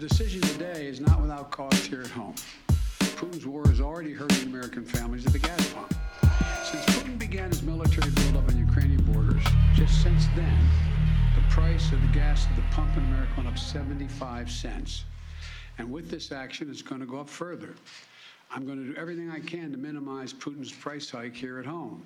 decision today is not without cost here at home. Putin's war is already hurting American families at the gas pump. Since Putin began his military buildup on Ukrainian borders, just since then, the price of the gas at the pump in America went up 75 cents. And with this action, it's going to go up further. I'm going to do everything I can to minimize Putin's price hike here at home.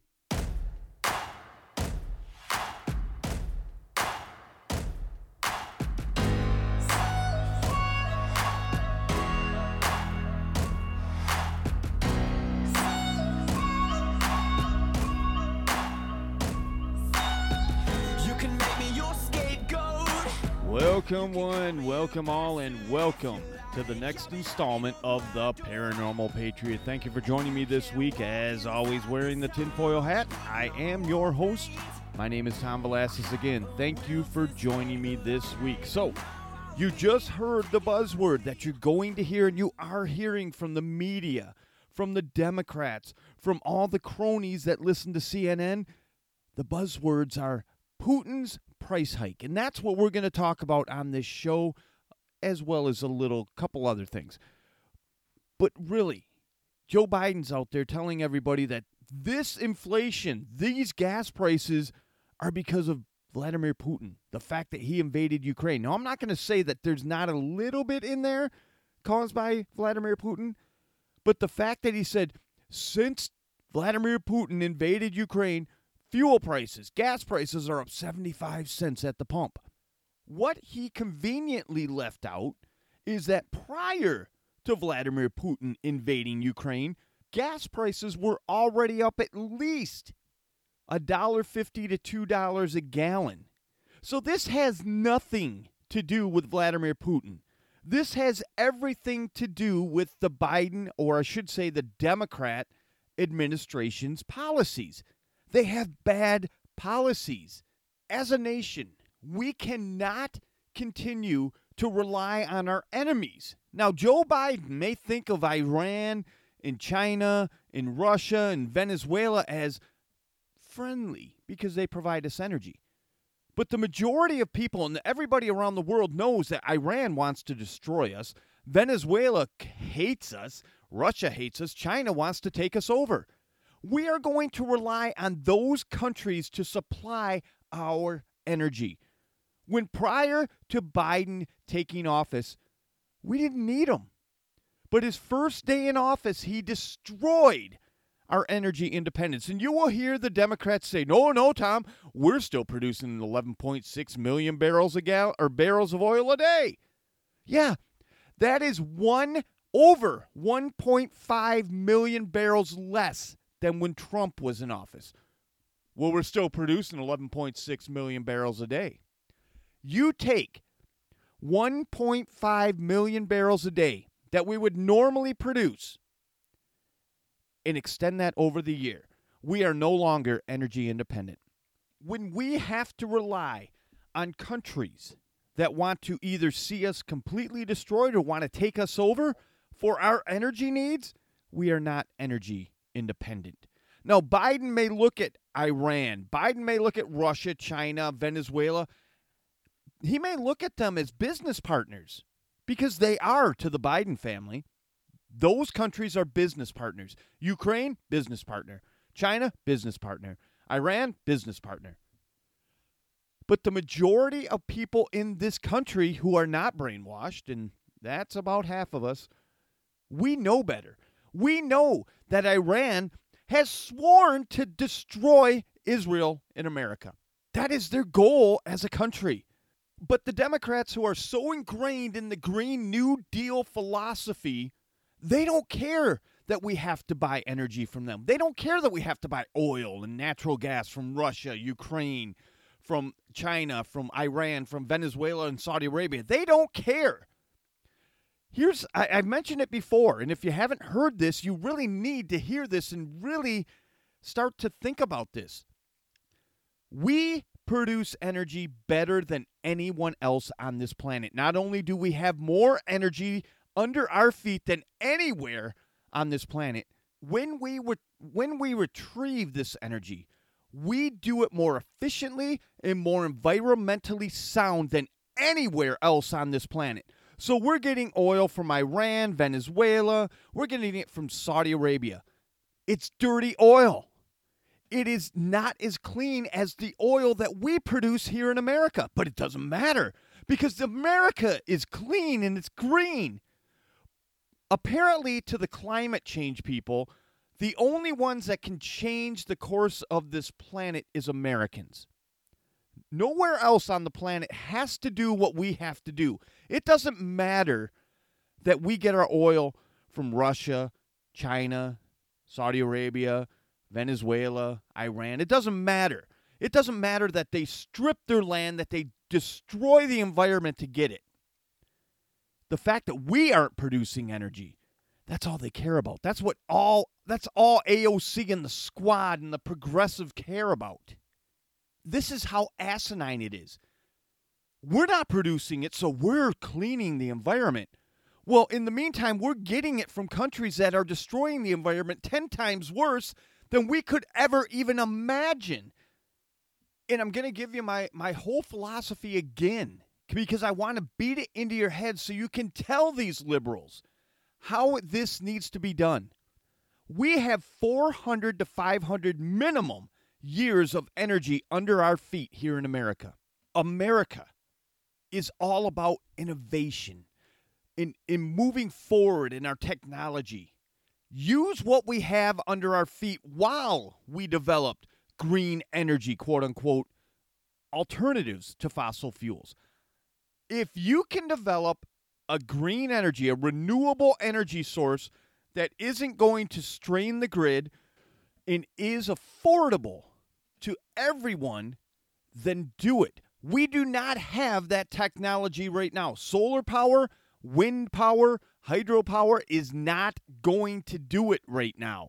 Welcome one, welcome all, and welcome to the next installment of the Paranormal Patriot. Thank you for joining me this week. As always, wearing the tinfoil hat, I am your host. My name is Tom Velasquez again. Thank you for joining me this week. So, you just heard the buzzword that you're going to hear, and you are hearing from the media, from the Democrats, from all the cronies that listen to CNN. The buzzwords are Putin's price hike, and that's what we're going to talk about on this show, as well as a couple other things. But really, Joe Biden's out there telling everybody that this inflation, these gas prices, are because of Vladimir Putin, the fact that he invaded Ukraine. Now, I'm not going to say that there's not a little bit in there caused by Vladimir Putin, but the fact that he said, since Vladimir Putin invaded Ukraine, fuel prices, gas prices are up 75 cents at the pump. What he conveniently left out is that prior to Vladimir Putin invading Ukraine, gas prices were already up at least $1.50 to $2 a gallon. So this has nothing to do with Vladimir Putin. This has everything to do with the Biden, or I should say the Democrat administration's policies. They have bad policies. As a nation, we cannot continue to rely on our enemies. Now, Joe Biden may think of Iran and China and Russia and Venezuela as friendly because they provide us energy. But the majority of people and everybody around the world knows that Iran wants to destroy us. Venezuela hates us. Russia hates us. China wants to take us over. We are going to rely on those countries to supply our energy. When prior to Biden taking office, we didn't need him. But his first day in office, he destroyed our energy independence. And you will hear the Democrats say, no, Tom, we're still producing 11.6 million barrels of oil a day. Yeah, that is over 1.5 million barrels less than when Trump was in office. Well, we're still producing 11.6 million barrels a day. You take 1.5 million barrels a day that we would normally produce and extend that over the year. We are no longer energy independent. When we have to rely on countries that want to either see us completely destroyed or want to take us over for our energy needs, we are not energy independent. Now, Biden may look at Iran. Biden may look at Russia, China, Venezuela. He may look at them as business partners because they are to the Biden family. Those countries are business partners. Ukraine, business partner. China, business partner. Iran, business partner. But the majority of people in this country who are not brainwashed, and that's about half of us, we know better. We know that Iran has sworn to destroy Israel in America. That is their goal as a country. But the Democrats, who are so ingrained in the Green New Deal philosophy, they don't care that we have to buy energy from them. They don't care that we have to buy oil and natural gas from Russia, Ukraine, from China, from Iran, from Venezuela and Saudi Arabia. They don't care. I've mentioned it before, and if you haven't heard this, you really need to hear this and really start to think about this. We produce energy better than anyone else on this planet. Not only do we have more energy under our feet than anywhere on this planet, when we retrieve this energy, we do it more efficiently and more environmentally sound than anywhere else on this planet. So we're getting oil from Iran, Venezuela. We're getting it from Saudi Arabia. It's dirty oil. It is not as clean as the oil that we produce here in America. But it doesn't matter because America is clean and it's green. Apparently, to the climate change people, the only ones that can change the course of this planet is Americans. Nowhere else on the planet has to do what we have to do. It doesn't matter that we get our oil from Russia, China, Saudi Arabia, Venezuela, Iran. It doesn't matter. It doesn't matter that they strip their land, that they destroy the environment to get it. The fact that we aren't producing energy, that's all they care about. That's all AOC and the squad and the progressive care about. This is how asinine it is. We're not producing it, so we're cleaning the environment. Well, in the meantime, we're getting it from countries that are destroying the environment 10 times worse than we could ever even imagine. And I'm going to give you my whole philosophy again, because I want to beat it into your head so you can tell these liberals how this needs to be done. We have 400 to 500 minimum years of energy under our feet here in America. America is all about innovation, in moving forward in our technology. Use what we have under our feet while we developed green energy, quote unquote, alternatives to fossil fuels. If you can develop a green energy, a renewable energy source that isn't going to strain the grid and is affordable to everyone, then do it. We do not have that technology right now. Solar power, wind power, hydropower is not going to do it right now.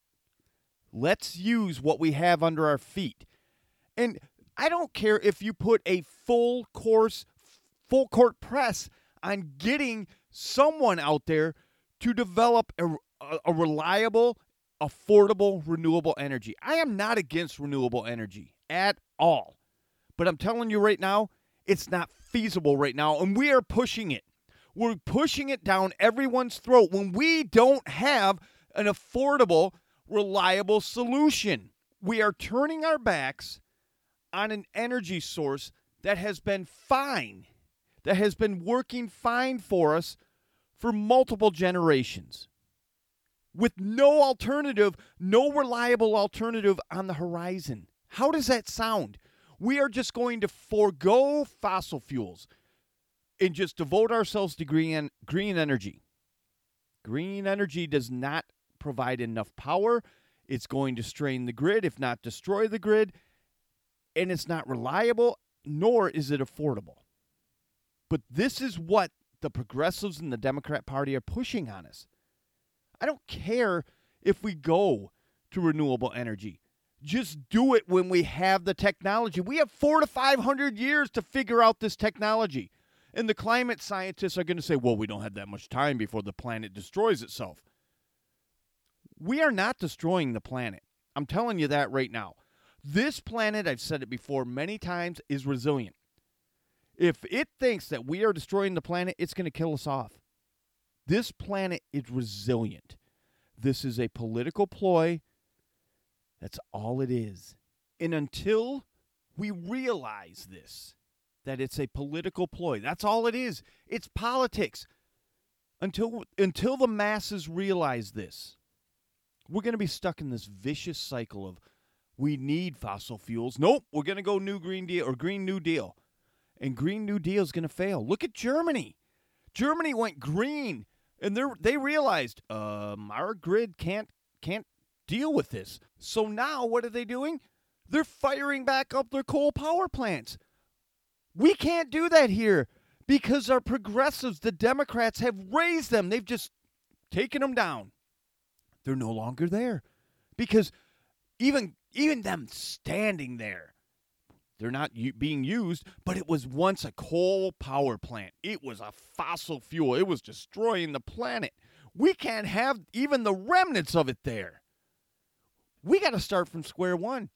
Let's use what we have under our feet. And I don't care if you put a full court press on getting someone out there to develop a reliable, affordable, renewable energy. I am not against renewable energy at all. But I'm telling you right now, it's not feasible right now, and we are pushing it. We're pushing it down everyone's throat when we don't have an affordable, reliable solution. We are turning our backs on an energy source that has been fine, that has been working fine for us for multiple generations, with no alternative, no reliable alternative on the horizon. How does that sound? We are just going to forego fossil fuels and just devote ourselves to green energy. Green energy does not provide enough power. It's going to strain the grid, if not destroy the grid, and it's not reliable, nor is it affordable. But this is what the progressives and the Democrat Party are pushing on us. I don't care if we go to renewable energy. Just do it when we have the technology. We have 400 to 500 years to figure out this technology. And the climate scientists are going to say, well, we don't have that much time before the planet destroys itself. We are not destroying the planet. I'm telling you that right now. This planet, I've said it before many times, is resilient. If it thinks that we are destroying the planet, it's going to kill us off. This planet is resilient. This is a political ploy. That's all it is. And until we realize this, that it's a political ploy, that's all it is. It's politics. Until the masses realize this, we're going to be stuck in this vicious cycle of we need fossil fuels. Nope, we're going to go Green New Deal. And Green New Deal is going to fail. Look at Germany. Germany went green, and they realized our grid can't deal with this. So now what are they doing? They're firing back up their coal power plants. We can't do that here because our progressives, the Democrats, have raised them. They've just taken them down. They're no longer there because even them standing there, they're not being used, but it was once a coal power plant. It was a fossil fuel. It was destroying the planet. We can't have even the remnants of it there. We got to start from square one.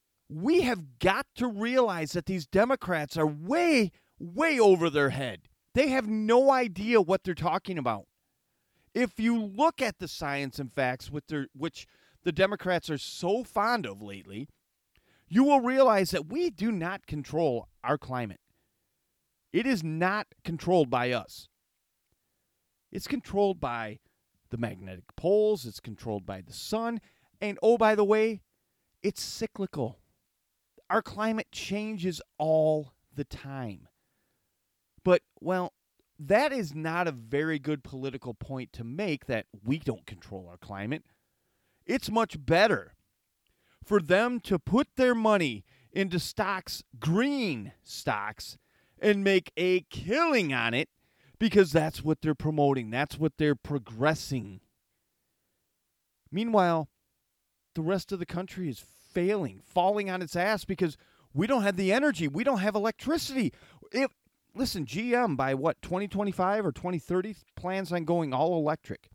We have got to realize that these Democrats are way, way over their head. They have no idea what they're talking about. If you look at the science and facts, which the Democrats are so fond of lately, you will realize that we do not control our climate. It is not controlled by us. It's controlled by the magnetic poles. It's controlled by the sun. And, oh, by the way, it's cyclical. Our climate changes all the time. But, well, that is not a very good political point to make, that we don't control our climate. It's much better for them to put their money into stocks, green stocks, and make a killing on it, because that's what they're promoting. That's what they're progressing. Meanwhile, the rest of the country is falling on its ass because we don't have the energy. We don't have electricity. Listen, GM by 2025 or 2030 plans on going all electric.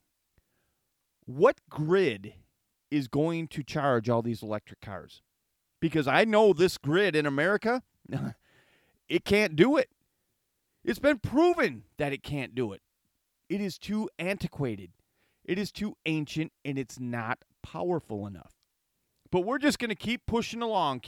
What grid is going to charge all these electric cars? Because I know this grid in America, it can't do it. It's been proven that it can't do it. It is too antiquated. It is too ancient, and it's not powerful enough. But we're just going to keep pushing along.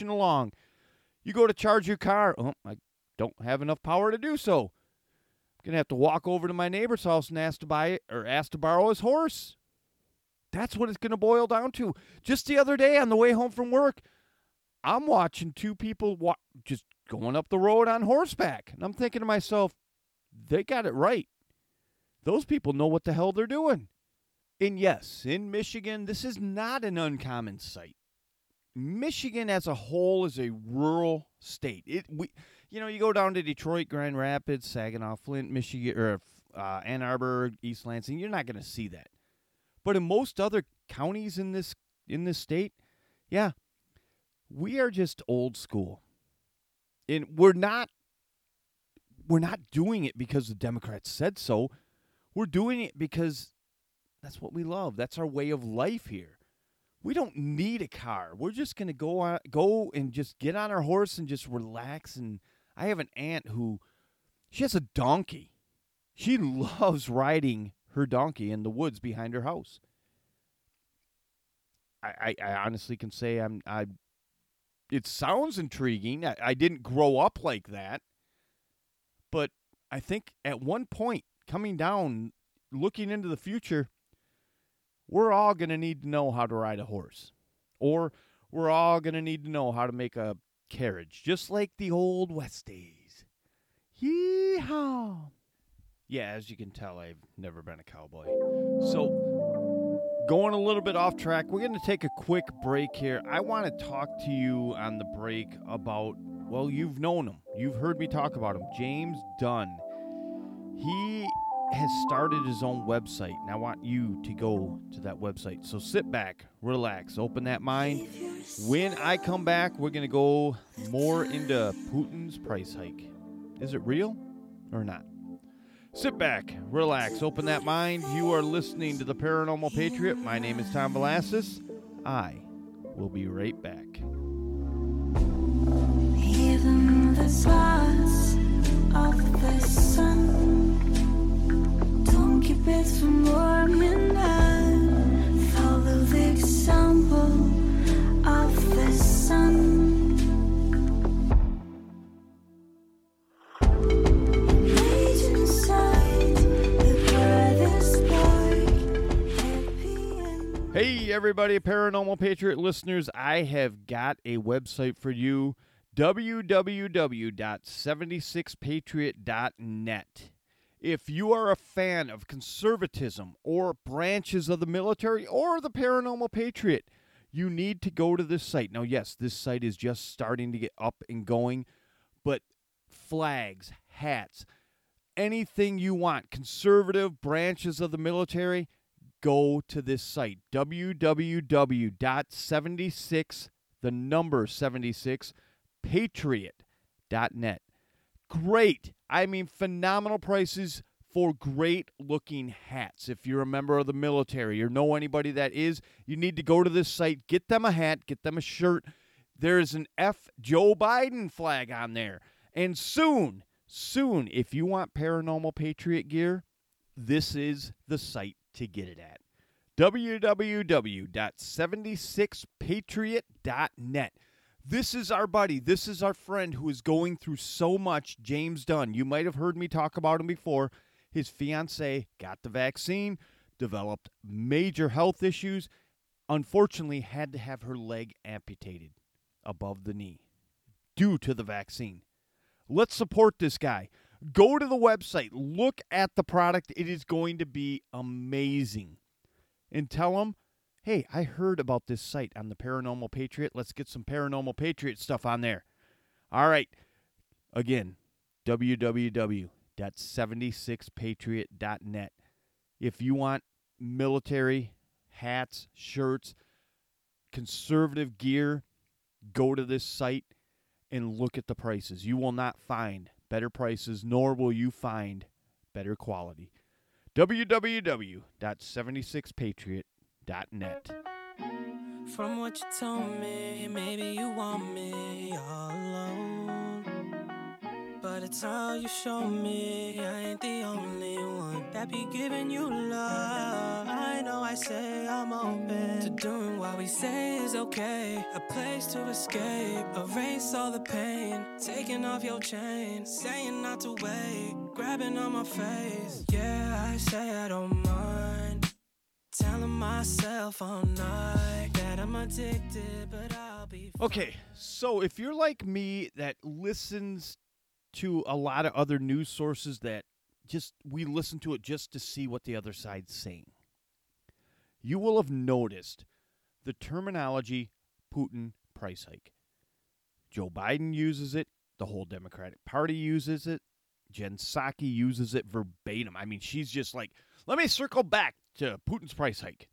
You go to charge your car. Oh, I don't have enough power to do so. I'm going to have to walk over to my neighbor's house and ask to borrow his horse. That's what it's going to boil down to. Just the other day on the way home from work, I'm watching two people just going up the road on horseback. And I'm thinking to myself, they got it right. Those people know what the hell they're doing. And yes, in Michigan, this is not an uncommon sight. Michigan as a whole is a rural state. You go down to Detroit, Grand Rapids, Saginaw, Flint, Michigan, or Ann Arbor, East Lansing, you're not going to see that. But in most other counties in this state, yeah, we are just old school. And we're not doing it because the Democrats said so. We're doing it because that's what we love. That's our way of life here. We don't need a car. We're just going to go and just get on our horse and just relax. And I have an aunt she has a donkey. She loves riding her donkey in the woods behind her house. I honestly can say it sounds intriguing. I didn't grow up like that. But I think at one point, coming down, looking into the future, we're all going to need to know how to ride a horse. Or we're all going to need to know how to make a carriage, just like the old West days. Yee-haw! Yeah, as you can tell, I've never been a cowboy. So, going a little bit off track, we're going to take a quick break here. I want to talk to you on the break about, well, you've known him. You've heard me talk about him. James Dunn. He has started his own website, and I want you to go to that website. So sit back, relax, open that mind. When I come back, we're going to go more into Putin's price hike. Is it real or not? Sit back, relax, open that mind. You are listening to The Paranormal Patriot. My name is Tom Velasquez. I will be right back. Even the stars of the sun don't keep it from warming up. Follow the example of the sun. Hey everybody, Paranormal Patriot listeners, I have got a website for you, www.76patriot.net. If you are a fan of conservatism or branches of the military or the Paranormal Patriot, you need to go to this site. Now, yes, this site is just starting to get up and going, but flags, hats, anything you want, conservative branches of the military, go to this site, www.76patriot.net. Great. I mean, phenomenal prices for great-looking hats. If you're a member of the military or know anybody that is, you need to go to this site, get them a hat, get them a shirt. There's an F. Joe Biden flag on there. And soon soon, if you want Paranormal Patriot gear, this is the site to get it at. www.76patriot.net. This is our buddy. This is our friend who is going through so much, James Dunn. You might have heard me talk about him before. His fiancée got the vaccine, developed major health issues, unfortunately had to have her leg amputated above the knee due to the vaccine. Let's support this guy. Go to the website. Look at the product. It is going to be amazing. And tell him, hey, I heard about this site on the Paranormal Patriot. Let's get some Paranormal Patriot stuff on there. All right. Again, www.76patriot.net. If you want military hats, shirts, conservative gear, go to this site and look at the prices. You will not find better prices, nor will you find better quality. www.76patriot.net. From what you told me, maybe you want me all alone. But it's all you show me. I ain't the only one that be giving you love. I know I say I'm open to doing what we say is okay. A place to escape, erase all the pain. Taking off your chain, saying not to wait. Grabbing on my face, yeah, I say I don't mind. Telling myself all night that I'm addicted, but I'll be fine. Okay, so if you're like me that listens to a lot of other news sources that we listen to it just to see what the other side's saying, you will have noticed the terminology Putin price hike. Joe Biden uses it. The whole Democratic Party uses it. Jen Psaki uses it verbatim. I mean, she's just like, let me circle back to Putin's price hike.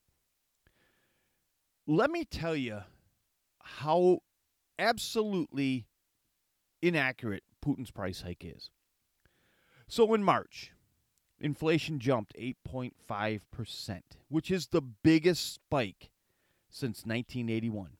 Let me tell you how absolutely inaccurate Putin's price hike is. So in March, inflation jumped 8.5%, which is the biggest spike since 1981.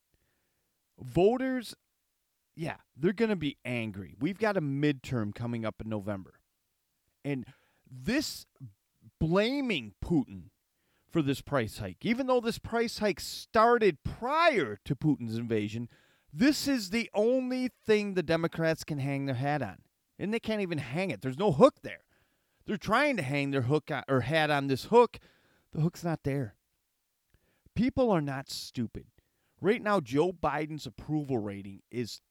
Voters, yeah, they're going to be angry. We've got a midterm coming up in November. And this blaming Putin for this price hike, even though this price hike started prior to Putin's invasion, this is the only thing the Democrats can hang their hat on. And they can't even hang it. There's no hook there. They're trying to hang their hook or hat on this hook. The hook's not there. People are not stupid. Right now, Joe Biden's approval rating is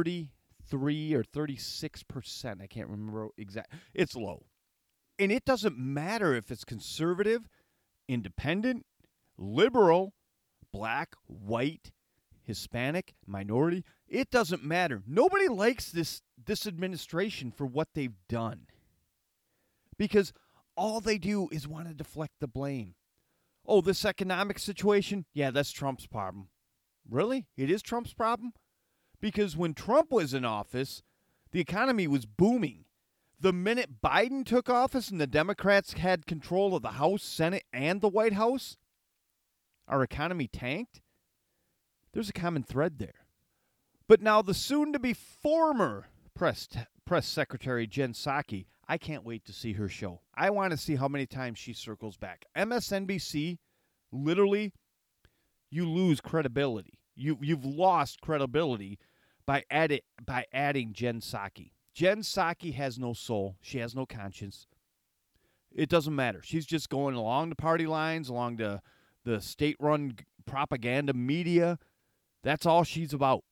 33 or 36%. I can't remember exactly. It's low. And it doesn't matter if it's conservative, independent, liberal, black, white, Hispanic, minority. It doesn't matter. Nobody likes this administration for what they've done. Because all they do is want to deflect the blame. Oh, this economic situation? Yeah, that's Trump's problem. Really? It is Trump's problem? Because when Trump was in office, the economy was booming. The minute Biden took office and the Democrats had control of the House, Senate, and the White House, our economy tanked. There's a common thread there. But now the soon-to-be former press secretary, Jen Psaki, I can't wait to see her show. I want to see how many times she circles back. MSNBC, literally, you lose credibility. You've lost credibility by adding Jen Psaki. Jen Psaki has no soul. She has no conscience. It doesn't matter. She's just going along the party lines, along the state-run propaganda media. That's all she's about.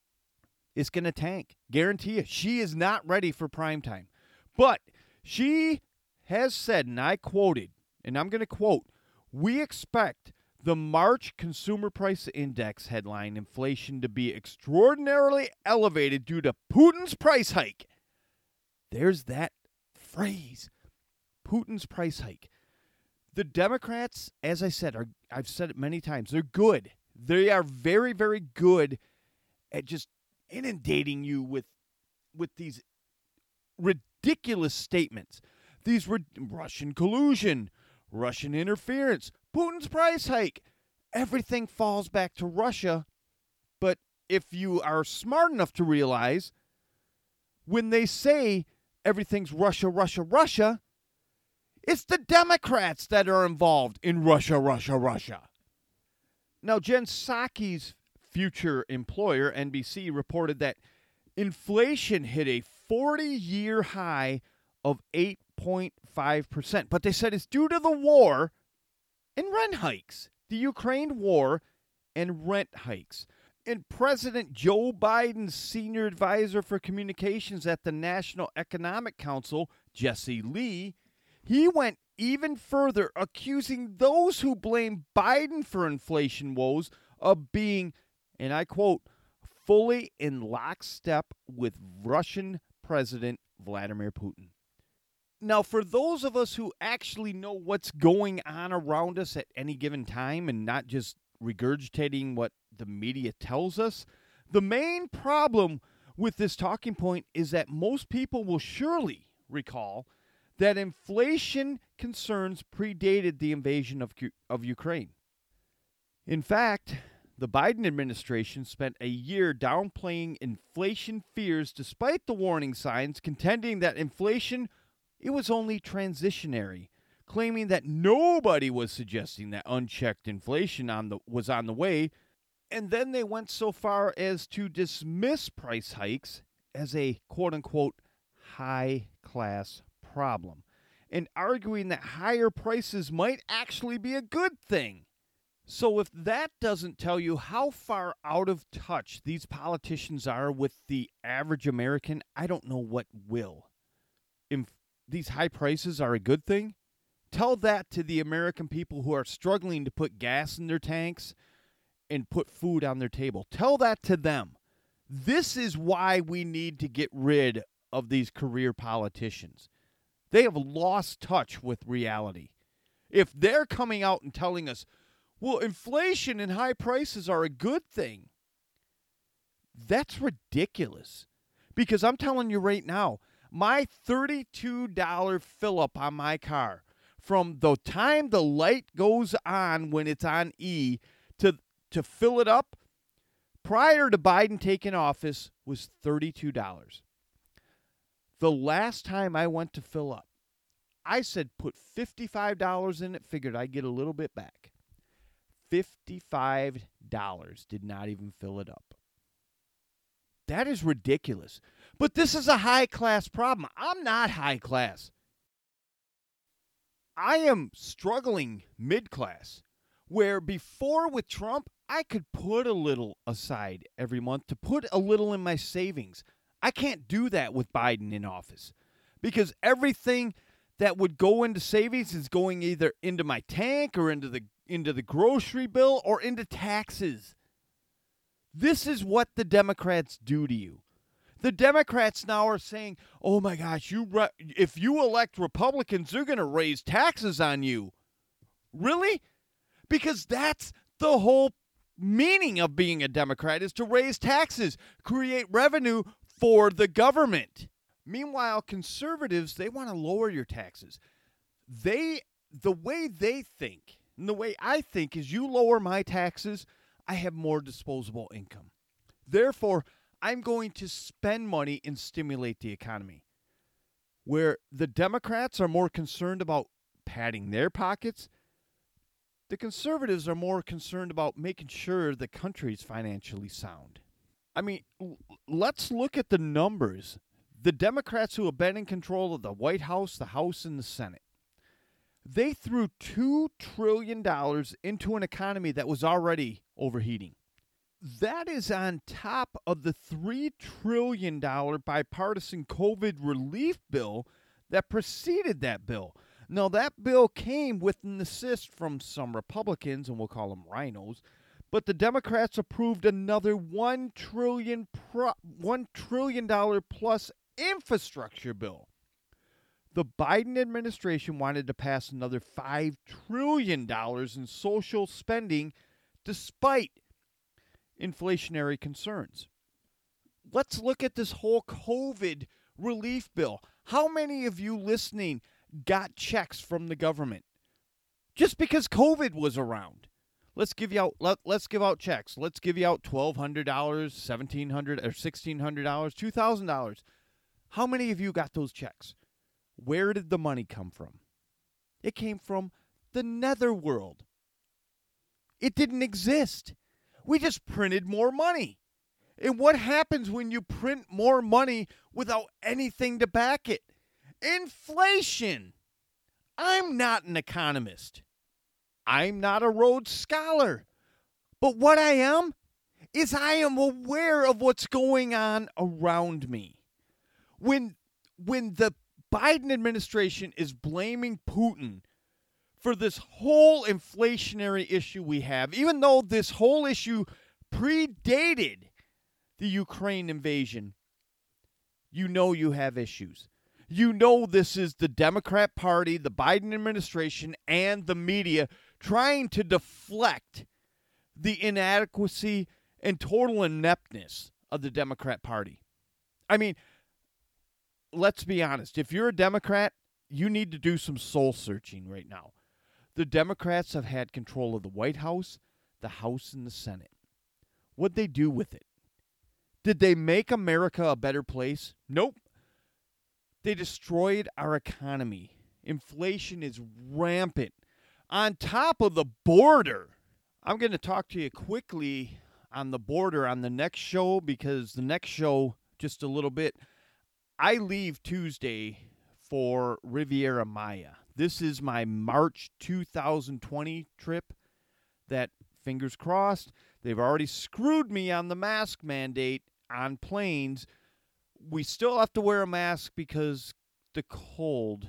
It's going to tank. Guarantee you. She is not ready for prime time. But she has said, and I quoted, and I'm going to quote, "We expect the March Consumer Price Index headline inflation to be extraordinarily elevated due to Putin's price hike." There's that phrase, Putin's price hike. The Democrats, as I said, I've said it many times, they're good. They are very, very good at just inundating you with these ridiculous statements. These Russian collusion, Russian interference, Putin's price hike. Everything falls back to Russia. But if you are smart enough to realize, when they say everything's Russia, Russia, Russia. It's the Democrats that are involved in Russia, Russia, Russia. Now, Jen Psaki's future employer, NBC, reported that inflation hit a 40-year high of 8.5%. But they said it's due to the war and rent hikes. The Ukraine war and rent hikes. And President Joe Biden's senior advisor for communications at the National Economic Council, Jesse Lee, he went even further, accusing those who blame Biden for inflation woes of being, and I quote, fully in lockstep with Russian President Vladimir Putin. Now, for those of us who actually know what's going on around us at any given time and not just regurgitating what the media tells us, the main problem with this talking point is that most people will surely recall that inflation concerns predated the invasion of Ukraine. In fact, the Biden administration spent a year downplaying inflation fears despite the warning signs, contending that inflation, it was only transitionary, claiming that nobody was suggesting that unchecked inflation was on the way, and then they went so far as to dismiss price hikes as a quote-unquote high-class problem, and arguing that higher prices might actually be a good thing. So if that doesn't tell you how far out of touch these politicians are with the average American, I don't know what will. If these high prices are a good thing, tell that to the American people who are struggling to put gas in their tanks and put food on their table. Tell that to them. This is why we need to get rid of these career politicians. They have lost touch with reality. If they're coming out and telling us, well, inflation and high prices are a good thing, that's ridiculous. Because I'm telling you right now, my $32 fill-up on my car, from the time the light goes on when it's on E to fill it up, prior to Biden taking office, was $32. The last time I went to fill up, I said put $55 in it, figured I'd get a little bit back. $55 did not even fill it up. That is ridiculous. But this is a high-class problem. I'm not high-class. I am struggling mid-class, where before with Trump, I could put a little aside every month to put a little in my savings. I can't do that with Biden in office because everything that would go into savings is going either into my tank or into the grocery bill or into taxes. This is what the Democrats do to you. The Democrats now are saying, oh my gosh, if you elect Republicans, they're going to raise taxes on you. Really? Because that's the whole meaning of being a Democrat, is to raise taxes, create revenue for the government. Meanwhile, conservatives, they want to lower your taxes. The way they think, and the way I think, is you lower my taxes, I have more disposable income. Therefore, I'm going to spend money and stimulate the economy. Where the Democrats are more concerned about padding their pockets, the conservatives are more concerned about making sure the country is financially sound. I mean, let's look at the numbers. The Democrats who have been in control of the White House, the House, and the Senate, they threw $2 trillion into an economy that was already overheating. That is on top of the $3 trillion bipartisan COVID relief bill that preceded that bill. Now, that bill came with an assist from some Republicans, and we'll call them rhinos, but the Democrats approved another $1 trillion plus infrastructure bill. The Biden administration wanted to pass another $5 trillion in social spending despite inflationary concerns. Let's look at this whole COVID relief bill. How many of you listening got checks from the government just because COVID was around? Let's give out checks. Let's give you out $1,200, $1,700, or $1,600, $2,000. How many of you got those checks? Where did the money come from? It came from the netherworld. It didn't exist. We just printed more money. And what happens when you print more money without anything to back it? Inflation. I'm not an economist. I'm not a Rhodes Scholar. But what I am is I am aware of what's going on around me. When the Biden administration is blaming Putin for this whole inflationary issue we have, even though this whole issue predated the Ukraine invasion, you know you have issues. You know this is the Democrat Party, the Biden administration, and the media trying to deflect the inadequacy and total ineptness of the Democrat Party. I mean, let's be honest. If you're a Democrat, you need to do some soul searching right now. The Democrats have had control of the White House, the House, and the Senate. What'd they do with it? Did they make America a better place? Nope. They destroyed our economy. Inflation is rampant. On top of the border, I'm going to talk to you quickly on the border on the next show, because the next show, just a little bit, I leave Tuesday for Riviera Maya. This is my March 2020 trip that, fingers crossed, they've already screwed me on the mask mandate on planes. We still have to wear a mask because the cold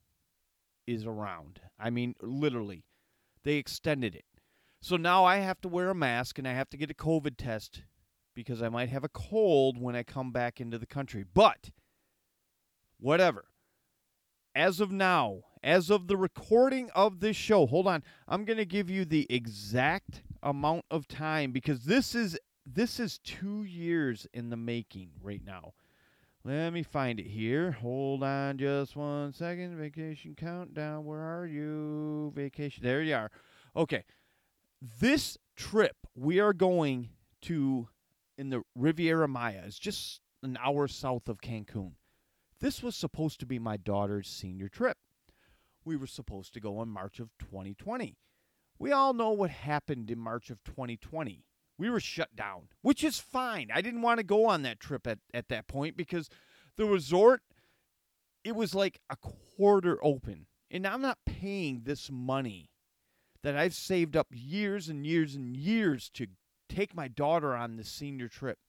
is around. I mean, literally, they extended it. So now I have to wear a mask and I have to get a COVID test because I might have a cold when I come back into the country. But, whatever. As of now, as of the recording of this show, hold on, I'm going to give you the exact amount of time because this is 2 years in the making right now. Let me find it here. Hold on just 1 second. Vacation countdown. Where are you? Vacation. There you are. Okay. This trip we are going to in the Riviera Maya is just an hour south of Cancun. This was supposed to be my daughter's senior trip. We were supposed to go in March of 2020. We all know what happened in March of 2020. We were shut down, which is fine. I didn't want to go on that trip at that point because the resort, it was like a quarter open. And I'm not paying this money that I've saved up years and years and years to take my daughter on this senior trip.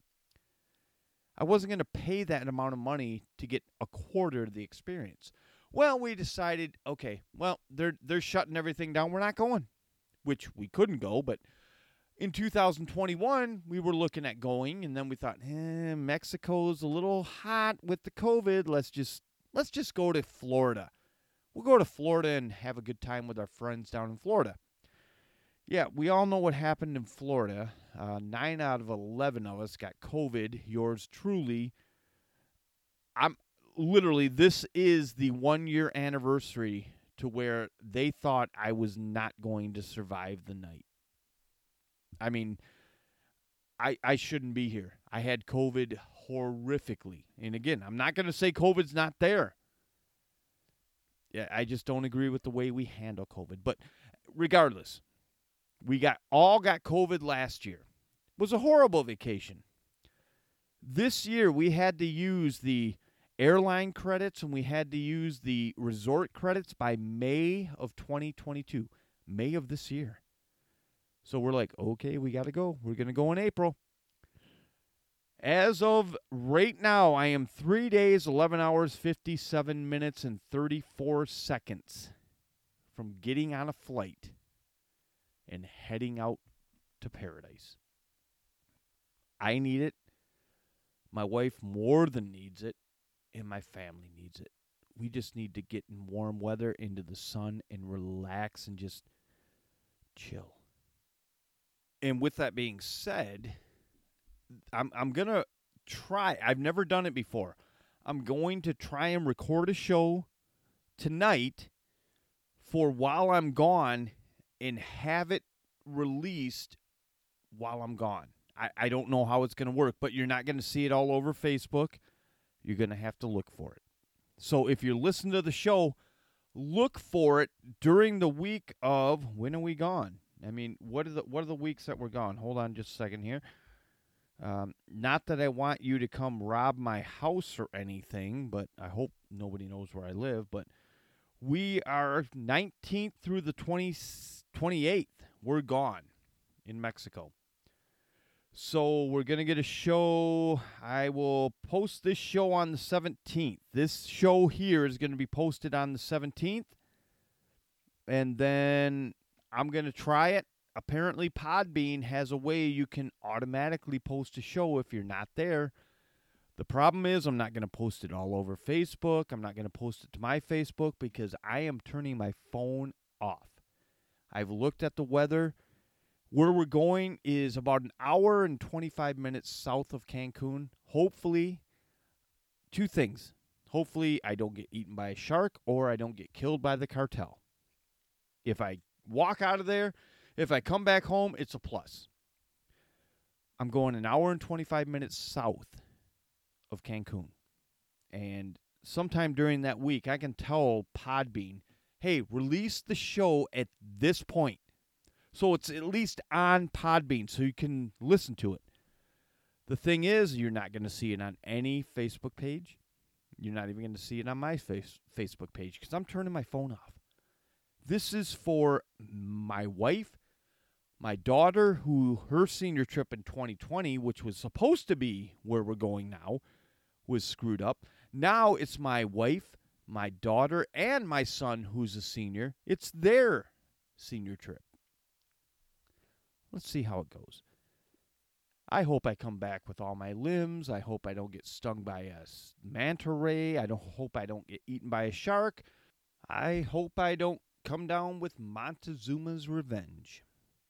I wasn't going to pay that amount of money to get a quarter of the experience. Well, we decided, okay, well, they're shutting everything down. We're not going, which we couldn't go, but in 2021, we were looking at going, and then we thought, Mexico's a little hot with the COVID. Let's just go to Florida. We'll go to Florida and have a good time with our friends down in Florida. Yeah, we all know what happened in Florida. 9 out of 11 of us got COVID. Yours truly. This is the 1 year anniversary to where they thought I was not going to survive the night. I mean, I shouldn't be here. I had COVID horrifically. And again, I'm not going to say COVID's not there. Yeah, I just don't agree with the way we handle COVID. But regardless, we all got COVID last year. It was a horrible vacation. This year, we had to use the airline credits and we had to use the resort credits by May of 2022. May of this year. So we're like, okay, we got to go. We're going to go in April. As of right now, I am 3 days, 11 hours, 57 minutes, and 34 seconds from getting on a flight and heading out to paradise. I need it. My wife more than needs it, and my family needs it. We just need to get in warm weather, into the sun, and relax and just chill. And with that being said, I'm going to try. I've never done it before. I'm going to try and record a show tonight for while I'm gone and have it released while I'm gone. I don't know how it's going to work, but you're not going to see it all over Facebook. you're going to have to look for it. So if you're listening to the show, look for it during the week of, when are we gone? I mean, what are the weeks that we're gone? Hold on just a second here. Not that I want you to come rob my house or anything, but I hope nobody knows where I live. But we are 19th through the 28th. We're gone in Mexico. So we're going to get a show. I will post this show on the 17th. This show here is going to be posted on the 17th. And then I'm going to try it. Apparently, Podbean has a way you can automatically post a show if you're not there. The problem is I'm not going to post it all over Facebook. I'm not going to post it to my Facebook because I am turning my phone off. I've looked at the weather. Where we're going is about an hour and 25 minutes south of Cancun. Hopefully, two things. Hopefully, I don't get eaten by a shark or I don't get killed by the cartel. If I walk out of there, if I come back home, it's a plus. I'm going an hour and 25 minutes south of Cancun. And sometime during that week, I can tell Podbean, hey, release the show at this point. So it's at least on Podbean so you can listen to it. The thing is, you're not going to see it on any Facebook page. You're not even going to see it on my Facebook page because I'm turning my phone off. This is for my wife, my daughter, who her senior trip in 2020, which was supposed to be where we're going now, was screwed up. Now it's my wife, my daughter, and my son, who's a senior. It's their senior trip. Let's see how it goes. I hope I come back with all my limbs. I hope I don't get stung by a manta ray. Hope I don't get eaten by a shark. I hope I don't come down with Montezuma's revenge.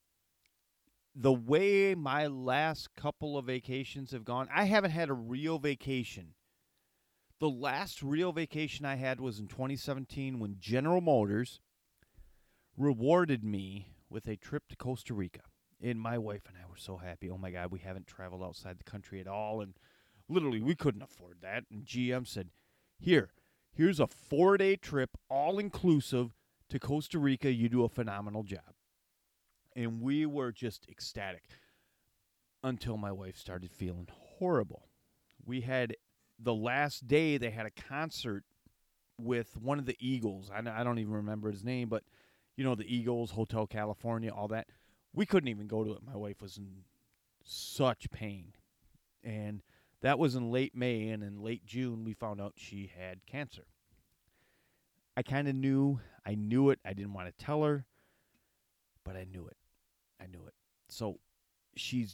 The way my last couple of vacations have gone, I haven't had a real vacation. The last real vacation I had was in 2017 when General Motors rewarded me with a trip to Costa Rica. And my wife and I were so happy. Oh, my God, we haven't traveled outside the country at all. And literally, we couldn't afford that. And GM said, here's a 4-day trip, all-inclusive, to Costa Rica. You do a phenomenal job. And we were just ecstatic until my wife started feeling horrible. We had the last day, they had a concert with one of the Eagles. I don't even remember his name, but, you know, the Eagles, Hotel California, all that. We couldn't even go to it. My wife was in such pain. And that was in late May, and in late June, we found out she had cancer. I kind of knew. I knew it. I didn't want to tell her, but I knew it. So she's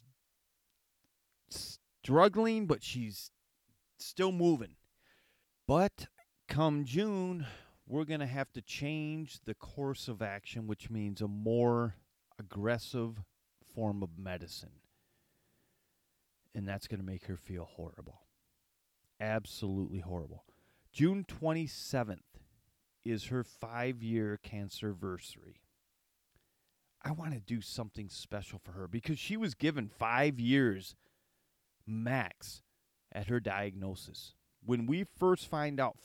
struggling, but she's still moving. But come June, we're going to have to change the course of action, which means a more aggressive form of medicine. And that's going to make her feel horrible. Absolutely horrible. June 27th is her 5-year cancerversary. I want to do something special for her because she was given 5 years max at her diagnosis. When we first found out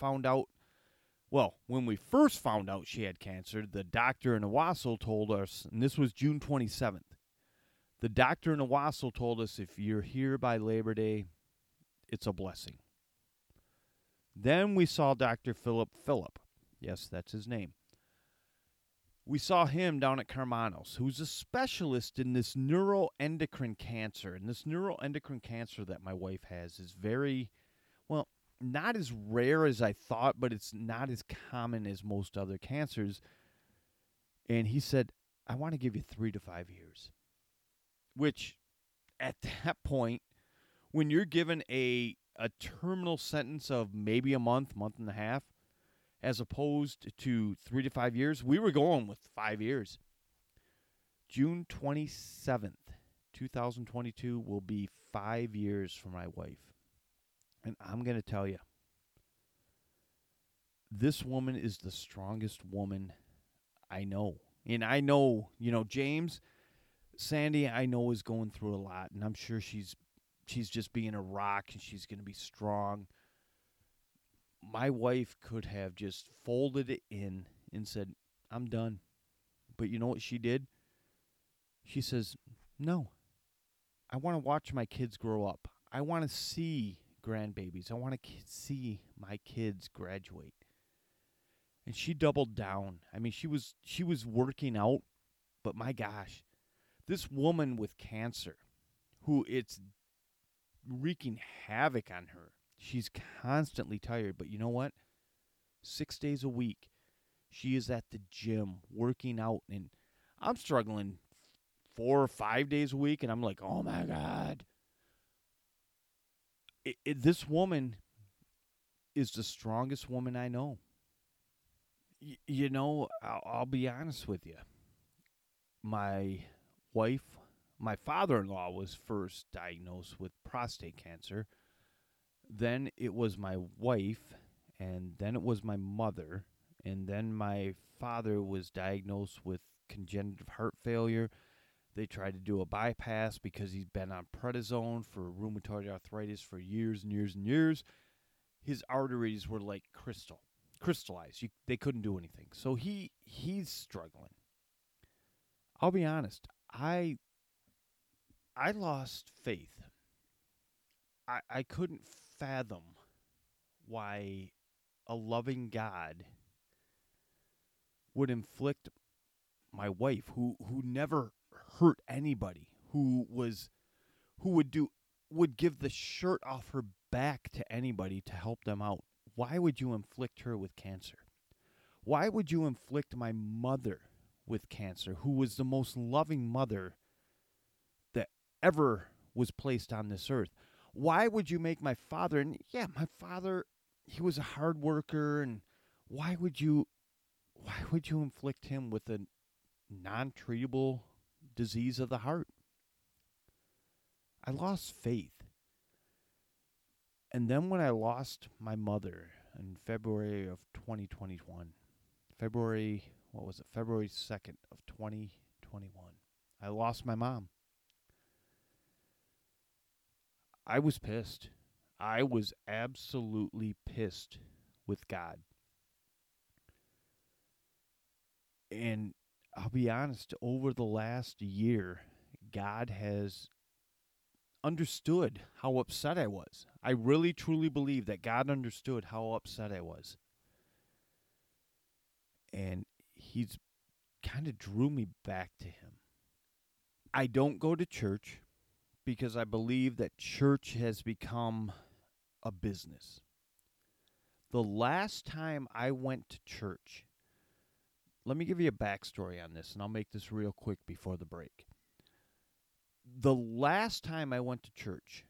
she had cancer, the doctor in Owasso told us, and this was June 27th, the doctor in Owasso told us, if you're here by Labor Day, it's a blessing. Then we saw Dr. Philip. Yes, that's his name. We saw him down at Carmanos, who's a specialist in this neuroendocrine cancer. And this neuroendocrine cancer that my wife has is very, well, not as rare as I thought, but it's not as common as most other cancers. And he said, I want to give you 3 to 5 years. Which, at that point, when you're given a terminal sentence of maybe a month and a half, as opposed to 3 to 5 years, we were going with 5 years. June 27th, 2022 will be 5 years for my wife. And I'm going to tell you, this woman is the strongest woman I know. And I know, James, Sandy, I know is going through a lot. And I'm sure she's just being a rock and she's going to be strong. my wife could have just folded it in and said, I'm done. But you know what she did? She says, no, I want to watch my kids grow up. I want to see grandbabies. I want to see my kids graduate. And she doubled down. I mean, she was working out, but my gosh, this woman with cancer, who it's wreaking havoc on her. She's constantly tired, but you know what? 6 days a week, she is at the gym working out, and I'm struggling 4 or 5 days a week, and I'm like, oh my God. This woman is the strongest woman I know. I'll be honest with you. My father-in-law was first diagnosed with prostate cancer. Then it was my wife, and then it was my mother, and then my father was diagnosed with congenital heart failure. They tried to do a bypass because he's been on prednisone for rheumatoid arthritis for years and years and years. His arteries were like crystallized. They couldn't do anything. So he's struggling. I'll be honest. I lost faith. I couldn't fathom why a loving God would inflict my wife, who never hurt anybody, who would give the shirt off her back to anybody to help them out. Why would you inflict her with cancer? Why would you inflict my mother with cancer, who was the most loving mother that ever was placed on this earth? Why would you make my father, and yeah, my father, he was a hard worker, and why would you inflict him with a non-treatable disease of the heart? I lost faith. And then when I lost my mother in February of 2021, February 2nd of 2021, I lost my mom. I was pissed. I was absolutely pissed with God. And I'll be honest, over the last year, God has understood how upset I was. I really, truly believe that God understood how upset I was. And he's kind of drew me back to him. I don't go to church because I believe that church has become a business. The last time I went to church, let me give you a backstory on this, and I'll make this real quick before the break. The last time I went to church,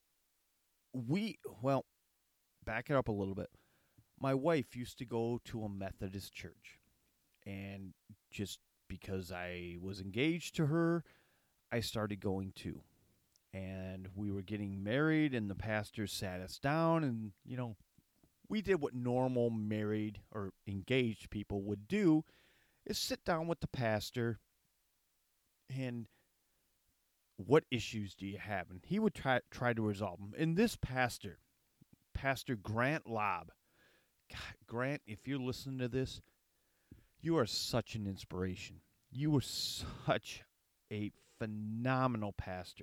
back it up a little bit. My wife used to go to a Methodist church, and just because I was engaged to her, I started going too. And we were getting married, and the pastor sat us down, and, we did what normal married or engaged people would do, is sit down with the pastor, and what issues do you have? And he would try to resolve them. And this Pastor Grant Lobb, God, Grant, if you're listening to this, you are such an inspiration. You were such a phenomenal pastor.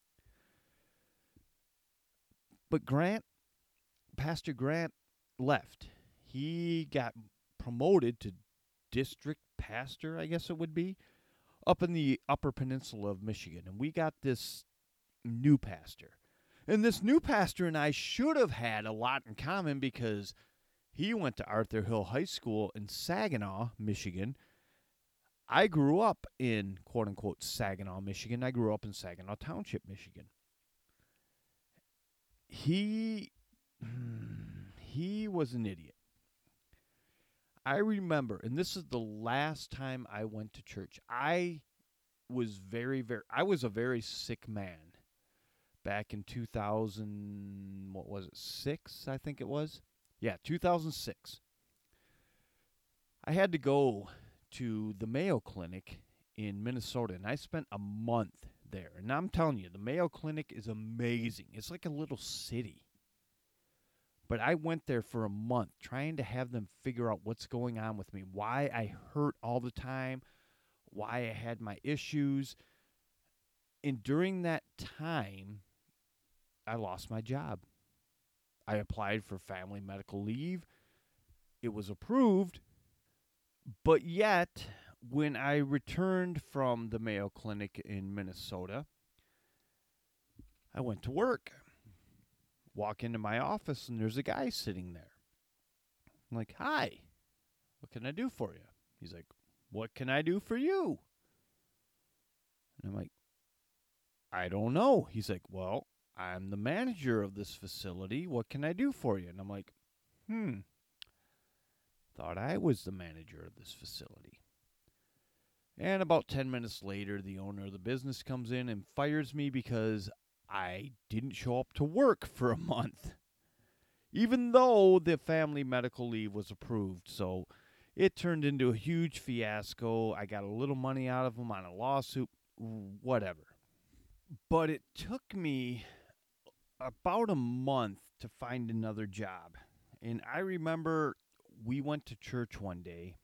But Pastor Grant left. He got promoted to district pastor, I guess it would be, up in the Upper Peninsula of Michigan. And we got this new pastor. And this new pastor and I should have had a lot in common because he went to Arthur Hill High School in Saginaw, Michigan. I grew up in, quote-unquote, Saginaw, Michigan. I grew up in Saginaw Township, Michigan. He was an idiot. I remember, and this is the last time I went to church. I was I was a very sick man back in 6, I think it was? Yeah, 2006. I had to go to the Mayo Clinic in Minnesota, and I spent a month there. And I'm telling you, the Mayo Clinic is amazing. It's like a little city. But I went there for a month trying to have them figure out what's going on with me, why I hurt all the time, why I had my issues. And during that time, I lost my job. I applied for family medical leave. It was approved. But yet, when I returned from the Mayo Clinic in Minnesota, I went to work. Walk into my office, and there's a guy sitting there. I'm like, hi, what can I do for you? He's like, what can I do for you? And I'm like, I don't know. He's like, well, I'm the manager of this facility. What can I do for you? And I'm like, thought I was the manager of this facility. And about 10 minutes later, the owner of the business comes in and fires me because I didn't show up to work for a month, even though the family medical leave was approved. So it turned into a huge fiasco. I got a little money out of him on a lawsuit, whatever. But it took me about a month to find another job. And I remember we went to church one day,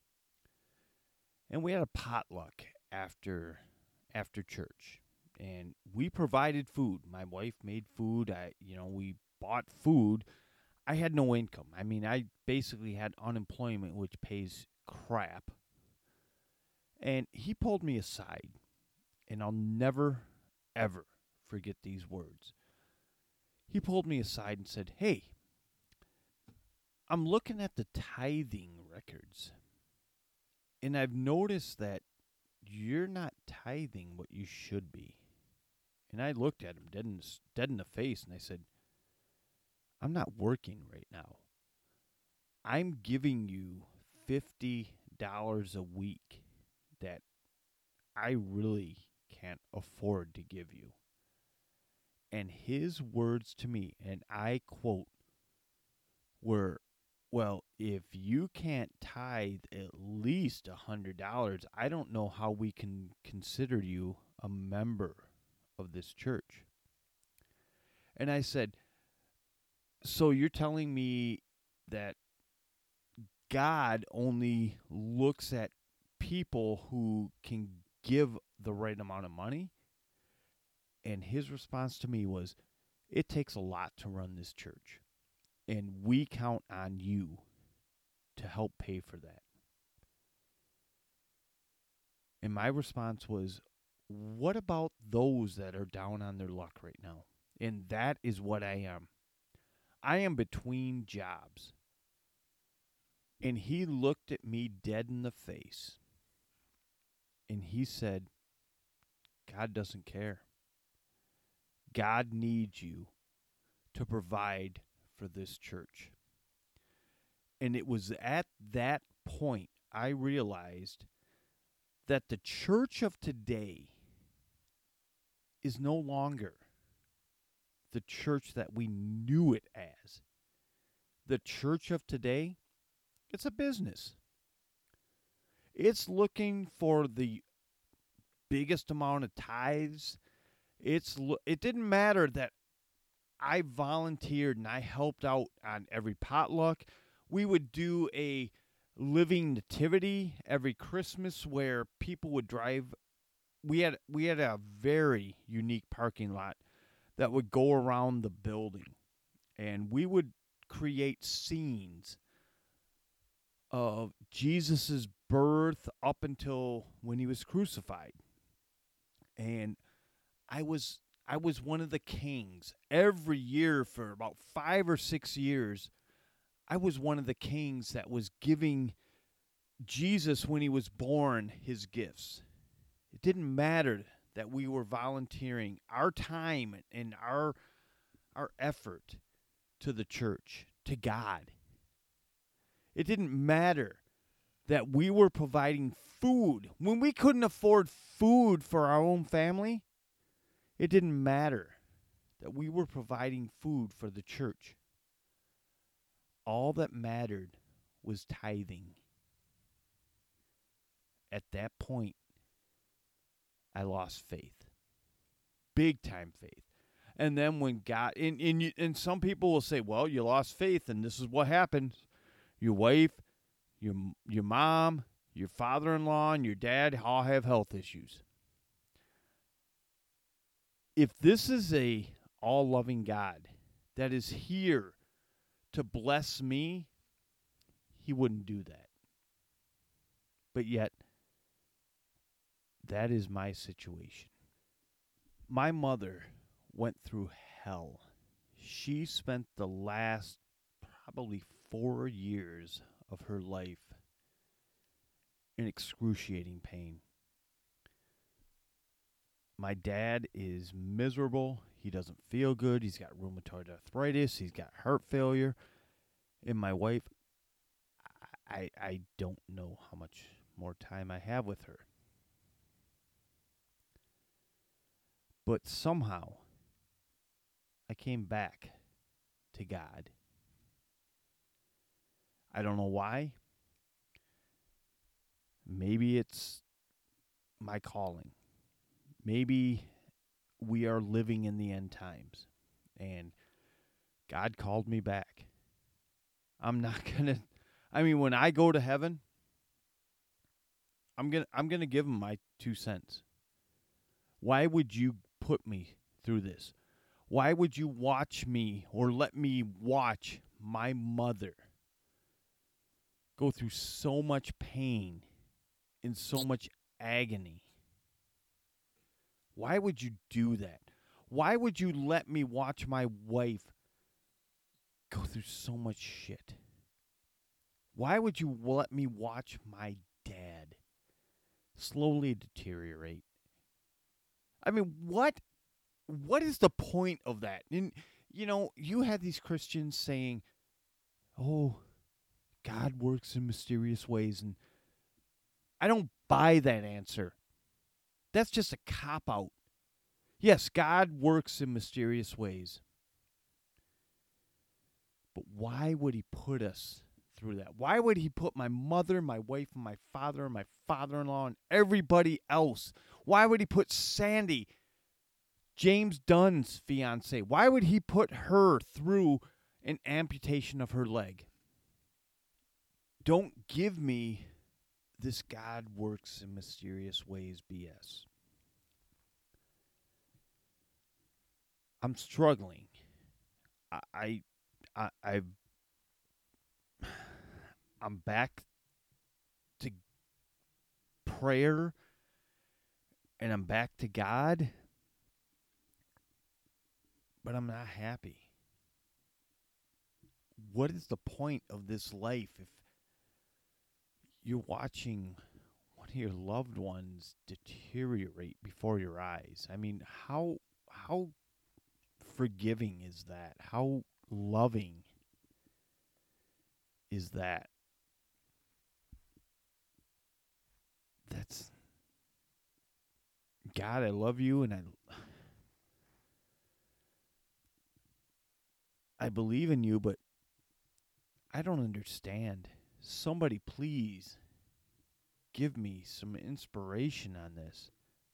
and we had a potluck after church. And we provided food. My wife made food. We bought food. I had no income. I mean, I basically had unemployment, which pays crap. And he pulled me aside, and I'll never, ever forget these words. He pulled me aside and said, hey, I'm looking at the tithing records, and I've noticed that you're not tithing what you should be. And I looked at him dead in the face, and I said, I'm not working right now. I'm giving you $50 a week that I really can't afford to give you. And his words to me, and I quote, were, well, if you can't tithe at least $100, I don't know how we can consider you a member of this church. And I said, so you're telling me that God only looks at people who can give the right amount of money? And his response to me was, it takes a lot to run this church, and we count on you to help pay for that. And my response was, what about those that are down on their luck right now? And that is what I am. I am between jobs. And he looked at me dead in the face. And he said, God doesn't care. God needs you to provide for this church. And it was at that point I realized that the church of today is no longer the church that we knew it as. The church of today, it's a business. It's looking for the biggest amount of tithes. It didn't matter that I volunteered and I helped out on every potluck. We would do a living nativity every Christmas where people would drive. We had a very unique parking lot that would go around the building, and we would create scenes of Jesus's birth up until when he was crucified. And I was one of the kings. Every year for about 5 or 6 years, I was one of the kings that was giving Jesus, when he was born, his gifts. It didn't matter that we were volunteering our time and our effort to the church, to God. It didn't matter that we were providing food. When we couldn't afford food for our own family, it didn't matter that we were providing food for the church. All that mattered was tithing. At that point, I lost faith. Big time faith. And then when God, and some people will say, well, you lost faith, and this is what happened. Your wife, your mom, your father-in-law, and your dad all have health issues. If this is a all-loving God that is here to bless me, he wouldn't do that. But yet, that is my situation. My mother went through hell. She spent the last probably 4 years of her life in excruciating pain. My dad is miserable. He doesn't feel good. He's got rheumatoid arthritis. He's got heart failure. And my wife, I don't know how much more time I have with her. But somehow, I came back to God. I don't know why. Maybe it's my calling. Maybe we are living in the end times, and God called me back. I'm not gonna. I mean, when I go to heaven, I'm gonna give him my 2 cents. Why would you put me through this? Why would you watch me or let me watch my mother go through so much pain and so much agony? Why would you do that? Why would you let me watch my wife go through so much shit? Why would you let me watch my dad slowly deteriorate? I mean, what is the point of that? And, you know, you had these Christians saying, oh, God works in mysterious ways. And I don't buy that answer. That's just a cop-out. Yes, God works in mysterious ways. But why would he put us through that? Why would he put my mother, my wife, and my father, and my father-in-law, and everybody else? Why would he put Sandy, James Dunn's fiance, why would he put her through an amputation of her leg? Don't give me this God works in mysterious ways BS. I'm struggling. I'm back to prayer, and I'm back to God, but I'm not happy. What is the point of this life if you're watching one of your loved ones deteriorate before your eyes? I mean, how forgiving is that? How loving is that? That's God, I love you, and I believe in you, but I don't understand. Somebody please give me some inspiration on this.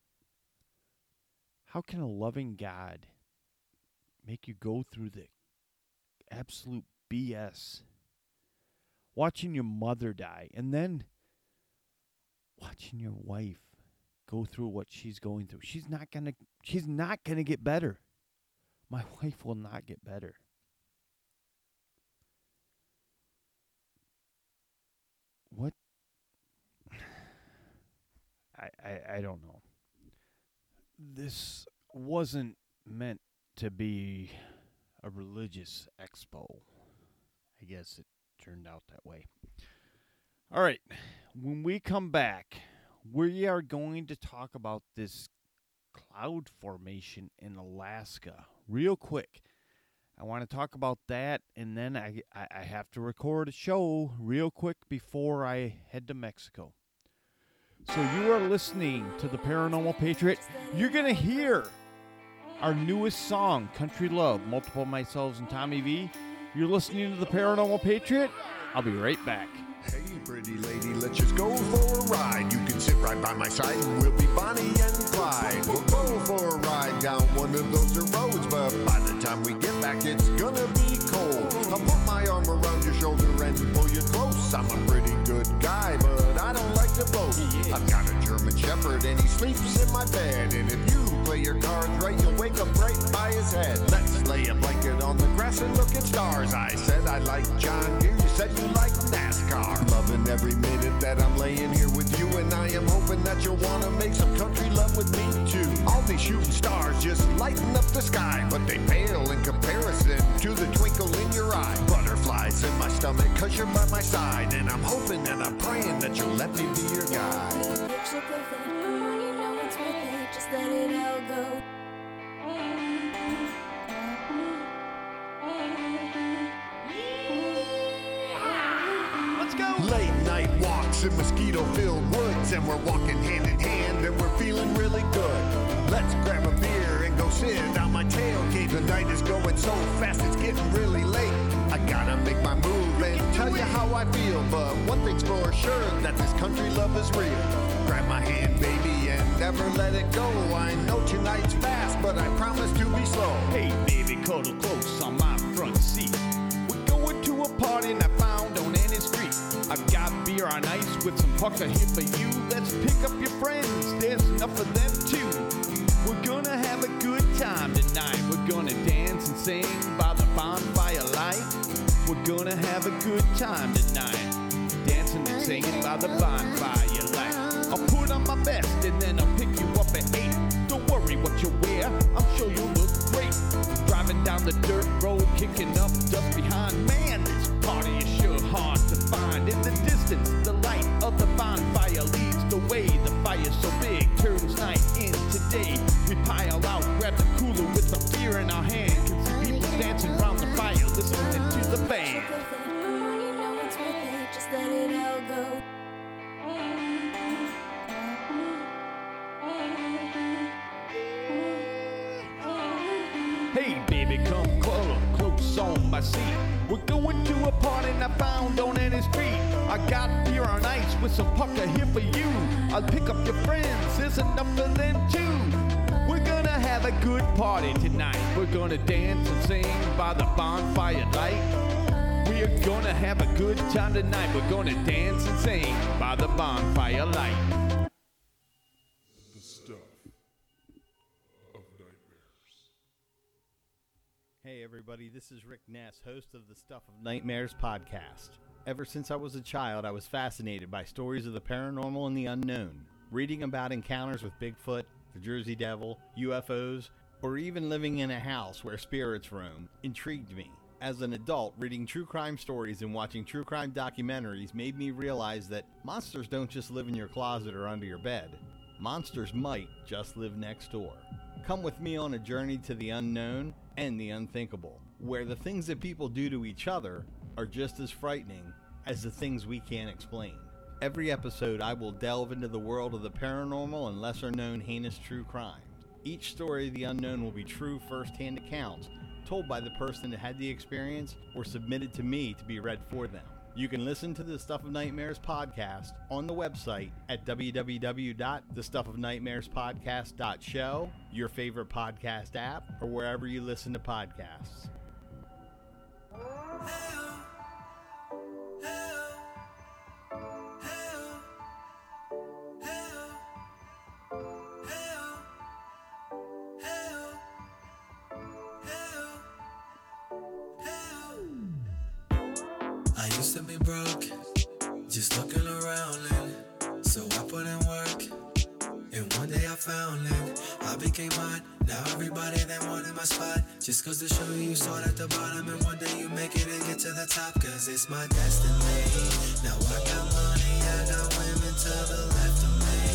How can a loving God make you go through the absolute BS? Watching your mother die, and then watching your wife go through what she's going through. She's not gonna get better. My wife will not get better. What? I don't know. This wasn't meant to be a religious expo. I guess it turned out that way. All right. When we come back, we are going to talk about this cloud formation in Alaska real quick. I want to talk about that, and then I have to record a show real quick before I head to Mexico. So you are listening to The Paranormal Patriot. You're going to hear our newest song, Country Love, Multiple Myselves and Tommy V. You're listening to The Paranormal Patriot. I'll be right back. Hey, pretty lady, let's just go for a ride. You can sit right by my side and we'll be Bonnie and Clyde. We'll go for a ride down one of those roads, but by the time we get back, it's gonna be cold. I'll put my arm around your shoulder and pull you close. I'm a pretty good guy, but I don't like to boast. I've got a German Shepherd and he sleeps in my bed. And if you play your cards right, you'll wake up right by his head. Let's lay a blanket on the grass and look at stars. I said I like John Deere, you said you like NASCAR. Loving every minute that I'm laying here with you, and I am hoping that you'll wanna make some country love with me too. All these shooting stars just lighten up the sky, but they pale in comparison to the twinkle in your eye. Butterflies in my stomach 'cause you're by my side, and I'm hoping and I'm praying that you'll let me be your guy. Picture perfect, you know it's worth it, just let it all go. Let's go! Late night walks in mosquito-filled woods, and we're walking hand in hand, and we're feeling really good. Let's grab a beer and go sit on my tailgate. The night is going so fast, it's getting really late. I gotta make my move and tell you how I feel, but one thing's for sure, that this country love is real. Grab my hand, baby, and never let it go. I know tonight's fast, but I promise to be slow. Hey, baby, cuddle close on my front seat. We're going to a party I found on any street. I've got beer on ice with some pucker here for you. Let's pick up your friends, there's enough of them too. We're gonna have a good time tonight. We're gonna dance and sing by the bonfire light. We're gonna have a good time tonight, dancing and singing by the bonfire light. I'll put on my best and then I'll pick you up at 8. Don't worry what you wear, I'm sure you'll look great. Driving down the dirt road, kicking up dust behind. Man, this party is sure hard to find. In the distance, the light of the bonfire leads the way. The fire's so big, turns night into day. We pile out, grab the cooler with some beer in our hand. Can see people dancing around the fire, listening to the band. You know it's worth it, just let it all go. Hey baby, come close on my seat. We're going to a party I found on any street. I got beer on ice with some pucker here for you. I'll pick up your friends, there's enough for them too. We're gonna have a good party tonight. We're gonna dance and sing by the bonfire light. We are gonna have a good time tonight. We're gonna dance and sing by the bonfire light. The stuff of nightmares. Hey everybody, this is Rick Ness, host of the Stuff of Nightmares podcast. Ever since I was a child, I was fascinated by stories of the paranormal and the unknown. Reading about encounters with Bigfoot, the Jersey Devil, UFOs, or even living in a house where spirits roam intrigued me. As an adult, reading true crime stories and watching true crime documentaries made me realize that monsters don't just live in your closet or under your bed. Monsters might just live next door. Come with me on a journey to the unknown and the unthinkable, where the things that people do to each other are just as frightening as the things we can't explain. Every episode, I will delve into the world of the paranormal and lesser-known heinous true crimes. Each story of the unknown will be true first-hand accounts told by the person that had the experience or submitted to me to be read for them. You can listen to the Stuff of Nightmares podcast on the website at www.thestuffofnightmarespodcast.show, your favorite podcast app, or wherever you listen to podcasts. I used to be broke, just looking around it. So I put in work, and one day I found it. I became hot, now everybody that wanted my spot. Just cause to show you start at the bottom, and one day you make it and get to the top. Cause it's my destiny. Now I got money, I got women to the left of me.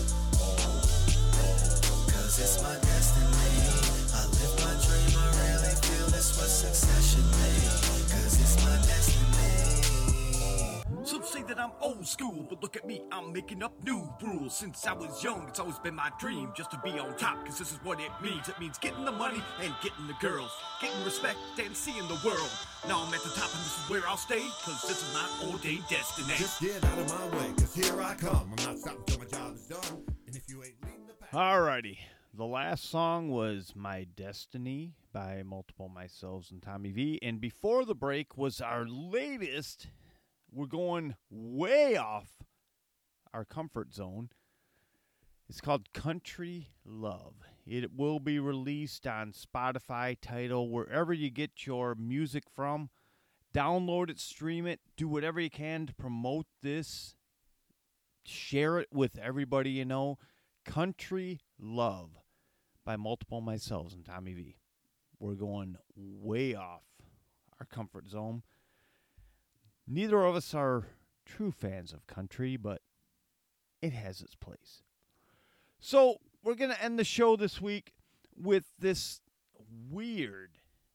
Cause it's my destiny. I live my dream, I really feel this what success should be. Cause it's my destiny. Some say that I'm old school, but look at me, I'm making up new rules. Since I was young, it's always been my dream just to be on top, cause this is what it means. It means getting the money and getting the girls, getting respect and seeing the world. Now I'm at the top and this is where I'll stay, cause this is my all-day destiny. Just get out of my way, cause here I come. I'm not stopping till my job is done. And if you ain't leading the pack... Alrighty. The last song was My Destiny by Multiple Myselves and Tommy V. And before the break was our latest. We're going way off our comfort zone. It's called Country Love. It will be released on Spotify, Tidal, wherever you get your music from. Download it, stream it, do whatever you can to promote this. Share it with everybody you know. Country Love by Multiple Myselves and Tommy V. We're going way off our comfort zone. Neither of us are true fans of country, but it has its place. So we're going to end the show this week with this weird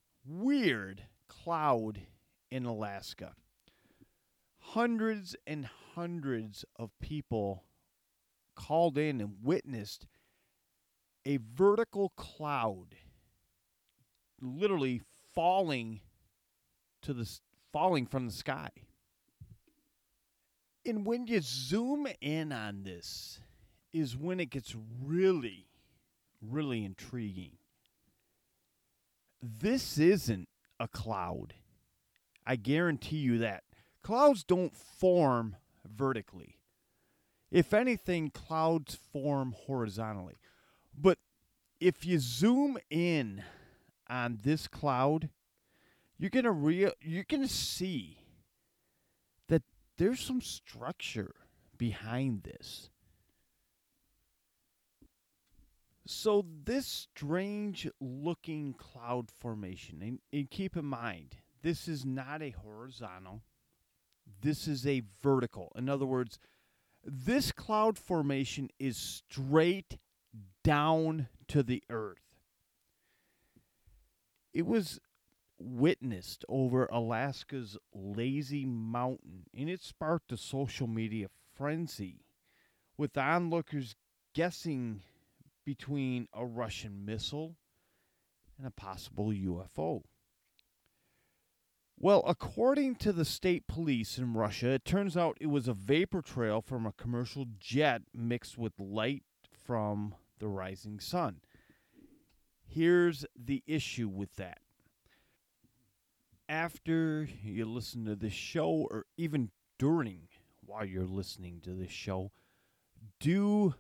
cloud in Alaska. Hundreds and hundreds of people called in and witnessed a vertical cloud literally falling from the sky. And when you zoom in on this is when it gets really, really intriguing. This isn't a cloud. I guarantee you that. Clouds don't form vertically. If anything, clouds form horizontally. But if you zoom in on this cloud, you're gonna see that there's some structure behind this. So this strange looking cloud formation, and keep in mind, this is not a horizontal. This is a vertical. In other words, this cloud formation is straight down to the earth. It was witnessed over Alaska's Lazy Mountain, and it sparked a social media frenzy, with onlookers guessing between a Russian missile and a possible UFO. Well, according to the state police in Russia, it turns out it was a vapor trail from a commercial jet mixed with light from the rising sun. Here's the issue with that. After you listen to this show, or even during while you're listening to this show, go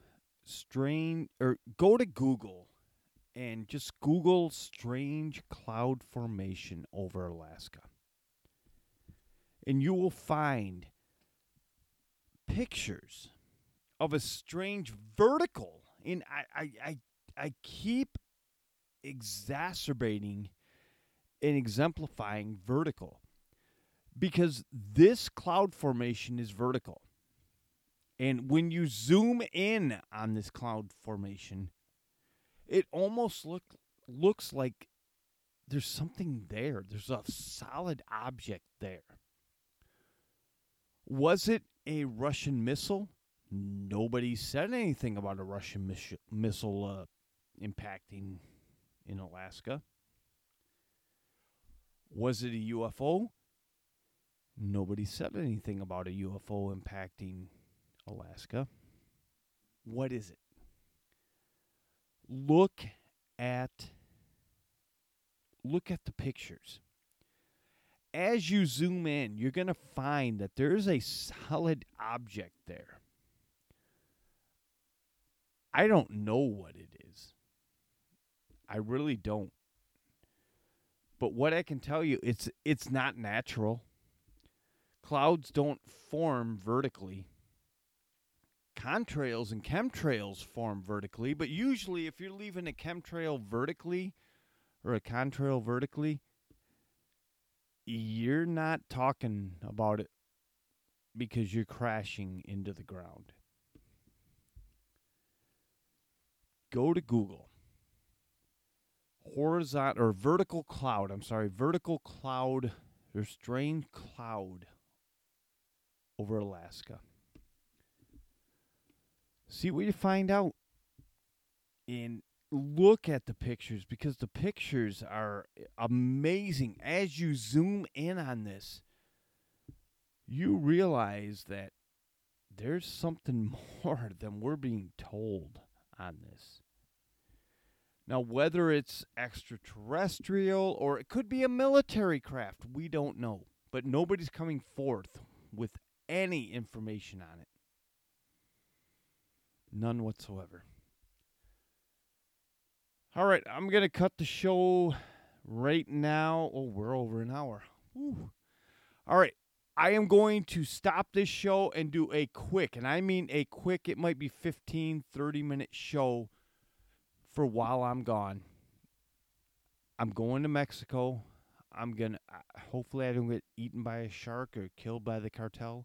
to Google and just Google strange cloud formation over Alaska. And you will find pictures of a strange vertical. And I keep exacerbating and exemplifying vertical, because this cloud formation is vertical. And when you zoom in on this cloud formation, it almost looks like there's something there. There's a solid object there. Was it a Russian missile? Nobody said anything about a Russian missile impacting in Alaska. Was it a UFO? Nobody said anything about a UFO impacting Alaska. What is it? Look at the pictures. As you zoom in, you're going to find that there's a solid object there. I don't know what it is. I really don't. But what I can tell you, it's not natural. Clouds don't form vertically. Contrails and chemtrails form vertically, but usually if you're leaving a chemtrail vertically or a contrail vertically, you're not talking about it because you're crashing into the ground. Go to Google. Vertical cloud or strange cloud over Alaska. See what you find out. And look at the pictures, because the pictures are amazing. As you zoom in on this, you realize that there's something more than we're being told on this. Now, whether it's extraterrestrial or it could be a military craft, we don't know. But nobody's coming forth with any information on it. None whatsoever. All right, I'm going to cut the show right now. Oh, we're over an hour. Woo. All right, I am going to stop this show and do a quick, and I mean a quick, it might be 15, 30-minute show for while I'm gone. I'm going to Mexico. I'm going to, hopefully I don't get eaten by a shark or killed by the cartel.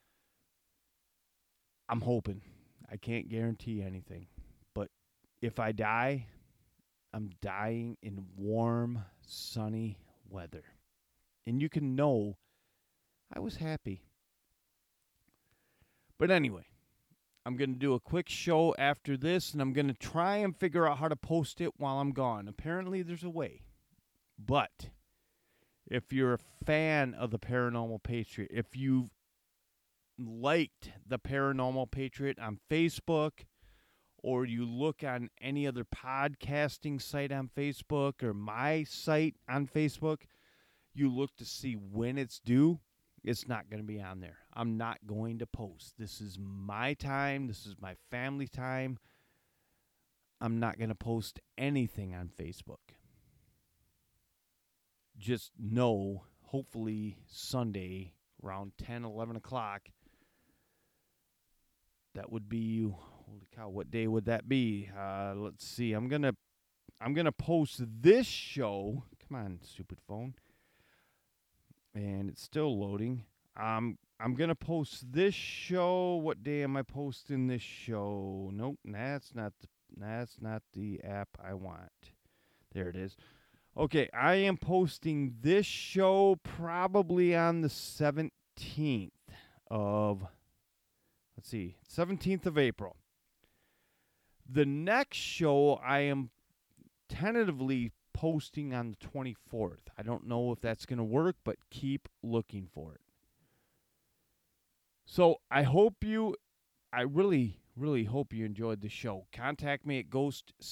I'm hoping. I can't guarantee anything. But if I die, I'm dying in warm, sunny weather. And you can know I was happy. But anyway, I'm going to do a quick show after this, and I'm going to try and figure out how to post it while I'm gone. Apparently, there's a way. But if you're a fan of the Paranormal Patriot, if you've liked the Paranormal Patriot on Facebook, or you look on any other podcasting site on Facebook or my site on Facebook, you look to see when it's due, it's not going to be on there. I'm not going to post. This is my time. This is my family time. I'm not going to post anything on Facebook. Just know, hopefully Sunday around 10, 11 o'clock, that would be, holy cow, what day would that be? Let's see. I'm gonna post this show. Come on, stupid phone. And it's still loading. I'm gonna post this show. What day am I posting this show? Nope, that's not the app I want. There it is. Okay, I am posting this show probably on the 17th of, 17th of April. The next show I am tentatively posting on the 24th. I don't know if that's going to work, but keep looking for it. So I really, really hope you enjoyed the show. Contact me at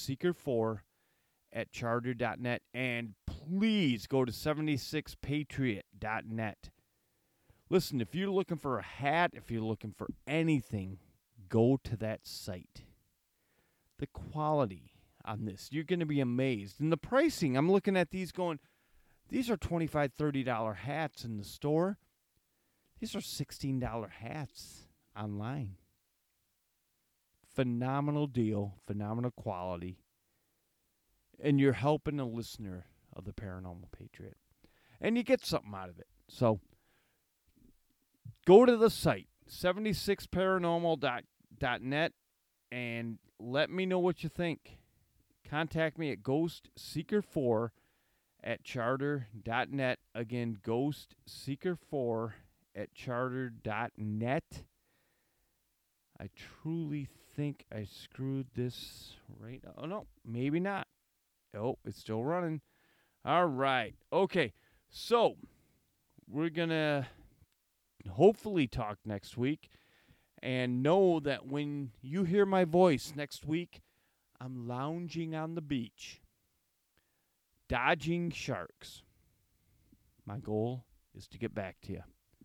ghostseeker4@charter.net, and please go to 76patriot.net. Listen, if you're looking for a hat, if you're looking for anything, go to that site. The quality on this, you're going to be amazed. And the pricing, I'm looking at these going, these are $25, $30 hats in the store. These are $16 hats online. Phenomenal deal, phenomenal quality. And you're helping a listener of the Paranormal Patriot. And you get something out of it. So go to the site, 76paranormal.net, and let me know what you think. Contact me at ghostseeker4@charter.net. Again, ghostseeker4@charter.net. I truly think I screwed this right. Oh, no, maybe not. Oh, it's still running. All right. Okay, so we're going to hopefully talk next week. And know that when you hear my voice next week, I'm lounging on the beach, dodging sharks. My goal is to get back to you.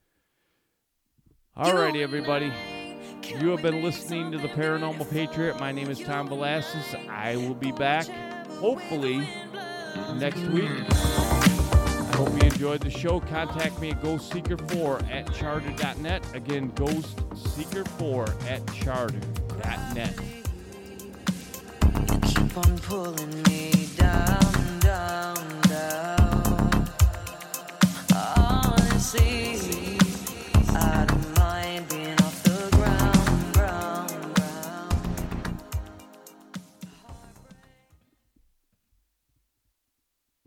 All righty, everybody. You have been listening to the Paranormal Patriot. My name is Tom Velasquez. I will be back, hopefully, next week. I hope you enjoyed the show. Contact me at ghostseeker4@charter.net. Again, ghostseeker4@charter.net. You keep on pulling me down, down.